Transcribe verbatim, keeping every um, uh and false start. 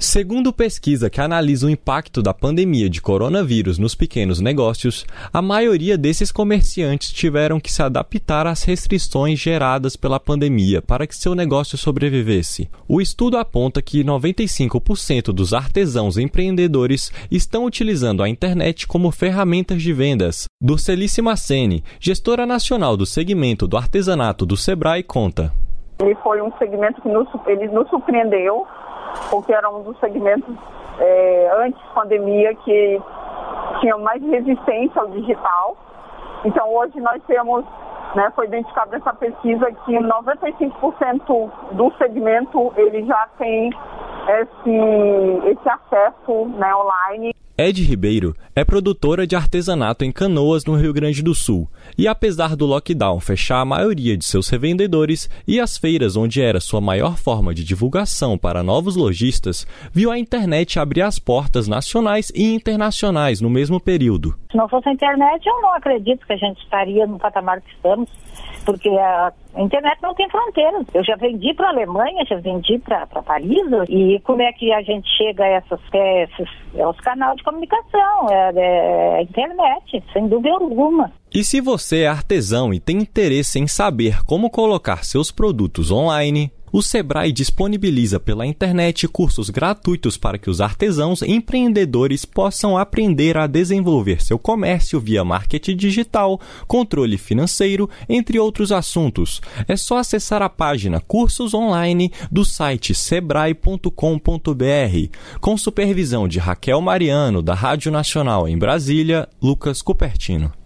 Segundo pesquisa que analisa o impacto da pandemia de coronavírus nos pequenos negócios, a maioria desses comerciantes tiveram que se adaptar às restrições geradas pela pandemia para que seu negócio sobrevivesse. O estudo aponta que noventa e cinco por cento dos artesãos empreendedores estão utilizando a internet como ferramentas de vendas. Durcelice Maceni, gestora nacional do segmento do artesanato do Sebrae, conta. Ele foi um segmento que nos, ele nos surpreendeu, porque era um dos segmentos é, antes da pandemia que tinha mais resistência ao digital. Então hoje nós temos, né, foi identificado nessa pesquisa que noventa e cinco por cento do segmento ele já tem esse, esse acesso, né, online. Ed Ribeiro é produtora de artesanato em Canoas, no Rio Grande do Sul, e apesar do lockdown fechar a maioria de seus revendedores e as feiras onde era sua maior forma de divulgação para novos lojistas, viu a internet abrir as portas nacionais e internacionais no mesmo período. Se não fosse a internet, eu não acredito que a gente estaria no patamar que estamos, porque a internet não tem fronteiras. Eu já vendi para a Alemanha, já vendi para Paris, e como é que a gente chega a essas peças? É os canais de comunicação, é, é a internet, sem dúvida alguma. E se você é artesão e tem interesse em saber como colocar seus produtos online, o Sebrae disponibiliza pela internet cursos gratuitos para que os artesãos e empreendedores possam aprender a desenvolver seu comércio via marketing digital, controle financeiro, entre outros assuntos. É só acessar a página Cursos Online do site sebrae ponto com ponto br. Com supervisão de Raquel Mariano, da Rádio Nacional em Brasília, Lucas Cupertino.